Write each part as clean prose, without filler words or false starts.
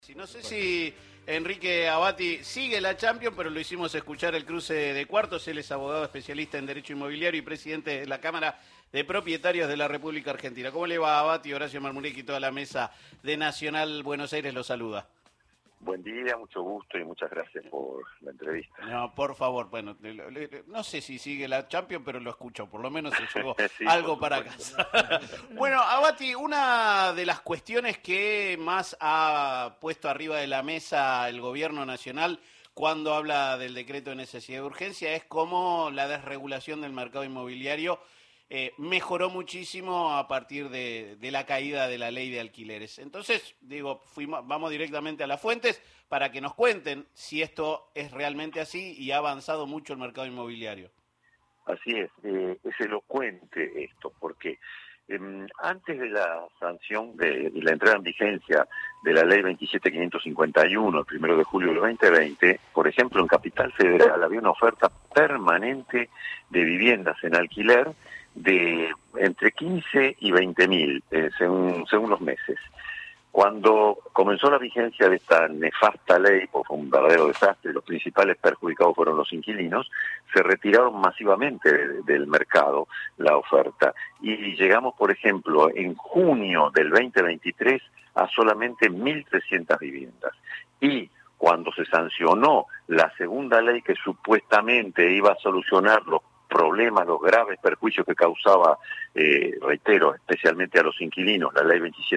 No sé si Enrique Abati sigue la Champions, pero lo hicimos escuchar el cruce de cuartos. Él es abogado especialista en Derecho Inmobiliario y presidente de la Cámara de Propietarios de la República Argentina. ¿Cómo le va, Abati? Horacio Marmurek y toda la mesa de Nacional Buenos Aires lo saluda. Buen día, mucho gusto y muchas gracias por la entrevista. No, por favor, bueno, no sé si sigue la Champions, pero lo escucho, por lo menos se llevó Sí, por algo para supuesto. casa. Bueno, Abati, una de las cuestiones que más ha puesto arriba de la mesa el gobierno nacional cuando habla del decreto de necesidad de urgencia es cómo la desregulación del mercado inmobiliario mejoró muchísimo a partir de la caída de la ley de alquileres. Entonces, digo, vamos directamente a las fuentes para que nos cuenten si esto es realmente así y ha avanzado mucho el mercado inmobiliario. Así es elocuente esto, porque antes de la sanción de la entrada en vigencia de la ley 27551, el 1 de julio del 2020, por ejemplo, en Capital Federal había una oferta permanente de viviendas en alquiler de entre 15 y 20.000, según los meses. Cuando comenzó la vigencia de esta nefasta ley, pues fue un verdadero desastre, los principales perjudicados fueron los inquilinos, se retiraron masivamente del mercado la oferta. Y llegamos, por ejemplo, en junio del 2023 a solamente 1.300 viviendas. Y cuando se sancionó la segunda ley que supuestamente iba a solucionar los problemas, los graves perjuicios que causaba, reitero, especialmente a los inquilinos, la ley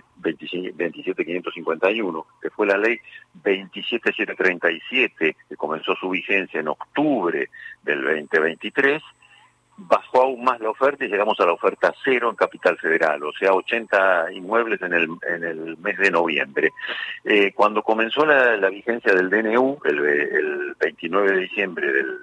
27551, que fue la ley 27737, que comenzó su vigencia en octubre del 2023, bajó aún más la oferta y llegamos a la oferta cero en Capital Federal, o sea, 80 inmuebles en el mes de noviembre. Cuando comenzó la vigencia del DNU, el 29 de diciembre del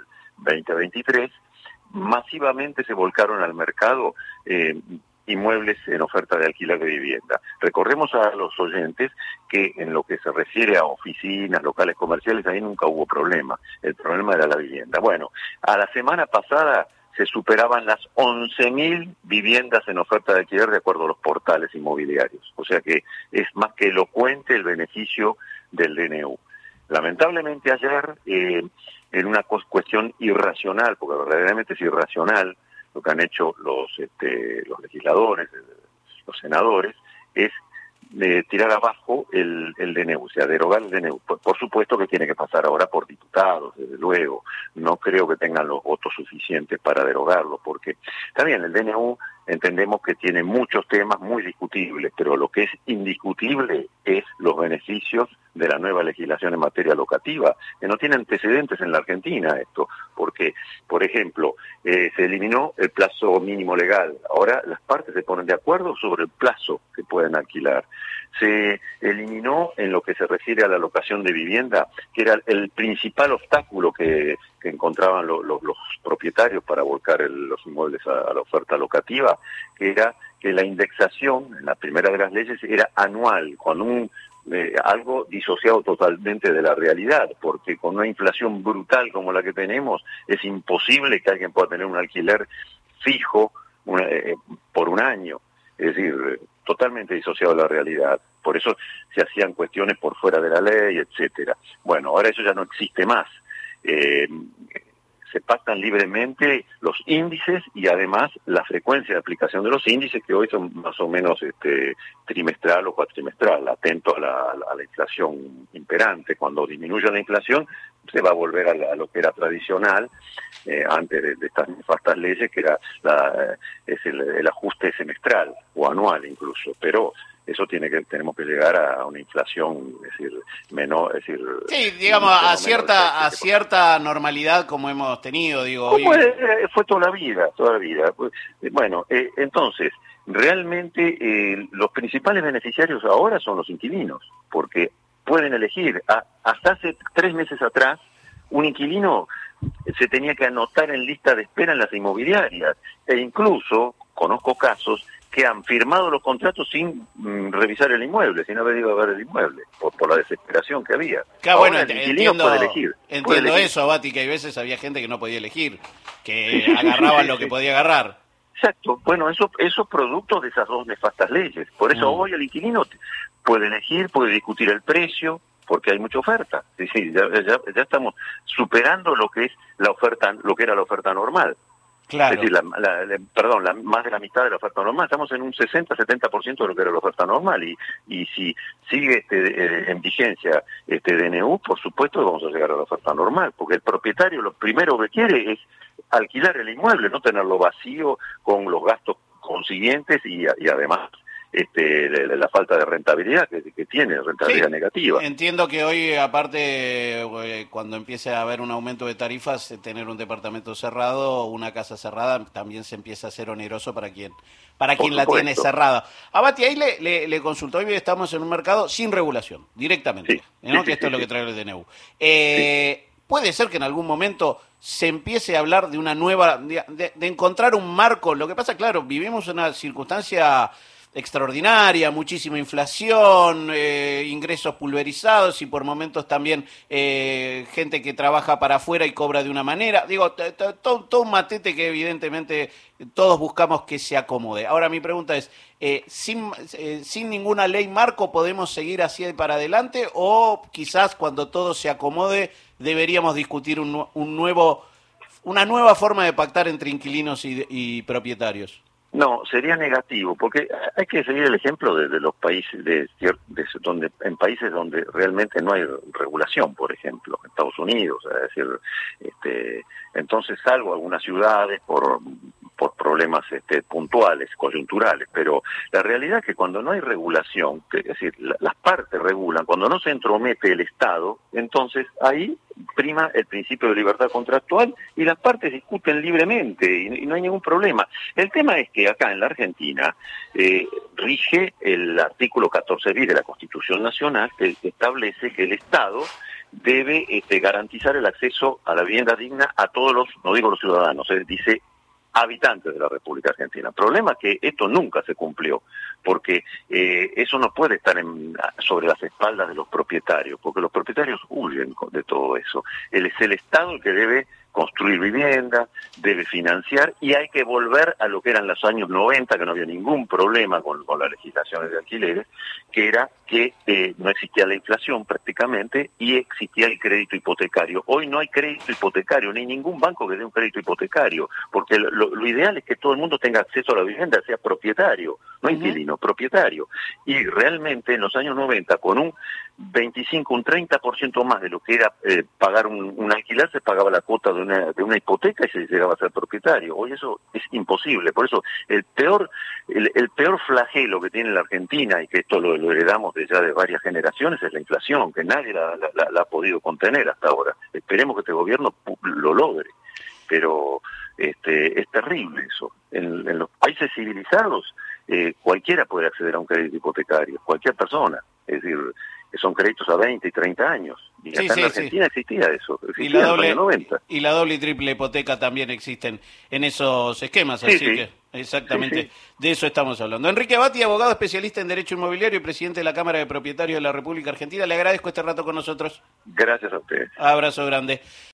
2023, masivamente se volcaron al mercado inmuebles en oferta de alquiler de vivienda. Recordemos a los oyentes que en lo que se refiere a oficinas, locales comerciales, ahí nunca hubo problema. El problema era la vivienda. Bueno, a la semana pasada se superaban las 11.000 viviendas en oferta de alquiler de acuerdo a los portales inmobiliarios. O sea que es más que elocuente el beneficio del DNU. Lamentablemente ayer, en una cuestión irracional, porque verdaderamente es irracional lo que han hecho los legisladores, los senadores, es tirar abajo el DNU, o sea, derogar el DNU. Por supuesto que tiene que pasar ahora por diputados, desde luego. No creo que tengan los votos suficientes para derogarlo, porque está bien, el DNU entendemos que tiene muchos temas muy discutibles, pero lo que es indiscutible es los beneficios de la nueva legislación en materia locativa, que no tiene antecedentes en la Argentina esto, porque, por ejemplo, se eliminó el plazo mínimo legal. Ahora las partes se ponen de acuerdo sobre el plazo que pueden alquilar. Se eliminó en lo que se refiere a la locación de vivienda, que era el principal obstáculo que encontraban los propietarios para volcar los inmuebles a la oferta locativa, que era que la indexación, en la primera de las leyes, era anual, con algo disociado totalmente de la realidad, porque con una inflación brutal como la que tenemos, es imposible que alguien pueda tener un alquiler fijo por un año. Es decir, totalmente disociado de la realidad. Por eso se hacían cuestiones por fuera de la ley, etcétera. Bueno, ahora eso ya no existe más. Se pactan libremente los índices y además la frecuencia de aplicación de los índices, que hoy son más o menos trimestral o cuatrimestral, atento a la inflación imperante. Cuando disminuya la inflación se va a volver a lo que era tradicional antes de estas nefastas leyes, que era el ajuste semestral o anual incluso, pero eso tenemos que llegar a una inflación, es decir, menor, es decir, sí, digamos, a cierta normalidad como hemos tenido, digo. Como fue toda la vida, toda la vida. Bueno, entonces, realmente los principales beneficiarios ahora son los inquilinos, porque pueden elegir. Hasta hace 3 meses atrás, un inquilino se tenía que anotar en lista de espera en las inmobiliarias, e incluso conozco casos que han firmado los contratos sin revisar el inmueble, sin haber ido a ver el inmueble, por la desesperación que había. Claro, ahora bueno, el inquilino puede elegir. Entiendo eso, Abati, que hay veces había gente que no podía elegir, que agarraban lo que podía agarrar. Exacto. Bueno, eso es producto de esas dos nefastas leyes. Por eso hoy el inquilino puede elegir, puede discutir el precio, porque hay mucha oferta. Sí, sí, ya estamos superando lo que es la oferta, lo que era la oferta normal. Claro. Es decir, más de la mitad de la oferta normal. Estamos en un 60-70% de lo que era la oferta normal. Y si sigue en vigencia este DNU, por supuesto que vamos a llegar a la oferta normal, porque el propietario lo primero que quiere es alquilar el inmueble, no tenerlo vacío con los gastos consiguientes y además la falta de rentabilidad que tiene, rentabilidad negativa. Entiendo que hoy, aparte, cuando empiece a haber un aumento de tarifas, tener un departamento cerrado, una casa cerrada, también se empieza a hacer oneroso para quien la tiene cerrada. Abati, ahí le consulto, hoy estamos en un mercado sin regulación, directamente, sí, ¿no? Sí, que esto es lo que trae el DNU. Puede ser que en algún momento se empiece a hablar de una nueva, de encontrar un marco. Lo que pasa, claro, vivimos una circunstancia extraordinaria, muchísima inflación, ingresos pulverizados y por momentos también gente que trabaja para afuera y cobra de una manera. Digo, todo un matete que evidentemente todos buscamos que se acomode. Ahora mi pregunta es, sin ninguna ley marco podemos seguir así para adelante o quizás cuando todo se acomode deberíamos discutir una nueva forma de pactar entre inquilinos y propietarios? No, sería negativo, porque hay que seguir el ejemplo de los países, en países donde realmente no hay regulación, por ejemplo, Estados Unidos, es decir, entonces salvo algunas ciudades por problemas puntuales, coyunturales, pero la realidad es que cuando no hay regulación, es decir, las partes regulan, cuando no se entromete el Estado, entonces ahí prima el principio de libertad contractual y las partes discuten libremente y no hay ningún problema. El tema es que acá en la Argentina rige el artículo 14 bis de la Constitución Nacional que establece que el Estado debe garantizar el acceso a la vivienda digna a todos los, no digo los ciudadanos, dice habitantes de la República Argentina. El problema es que esto nunca se cumplió, porque eso no puede estar sobre las espaldas de los propietarios, porque los propietarios huyen de todo eso. Es el Estado el que debe construir vivienda, debe financiar, y hay que volver a lo que eran los años 90, que no había ningún problema con las legislaciones de alquileres, que era que no existía la inflación prácticamente y existía el crédito hipotecario. Hoy no hay crédito hipotecario, ni ningún banco que dé un crédito hipotecario, porque lo ideal es que todo el mundo tenga acceso a la vivienda, sea propietario, no inquilino, propietario. Y realmente en los años 90, con un 25, un 30% más de lo que era pagar un alquiler, se pagaba la cuota de una hipoteca y se llegaba a ser propietario. Hoy eso es imposible. Por eso el peor flagelo que tiene la Argentina, y que esto lo heredamos de ya de varias generaciones, es la inflación, que nadie la ha podido contener hasta ahora. Esperemos que este gobierno lo logre. Pero es terrible eso. En los países civilizados cualquiera puede acceder a un crédito hipotecario, cualquier persona. Es decir, son créditos a 20 y 30 años. Y acá en Argentina existía eso, existía en los años 90. Y la doble y triple hipoteca también existen en esos esquemas, así que exactamente de eso estamos hablando. Enrique Abati, abogado especialista en Derecho Inmobiliario y presidente de la Cámara de Propietarios de la República Argentina, le agradezco este rato con nosotros. Gracias a ustedes. Abrazo grande.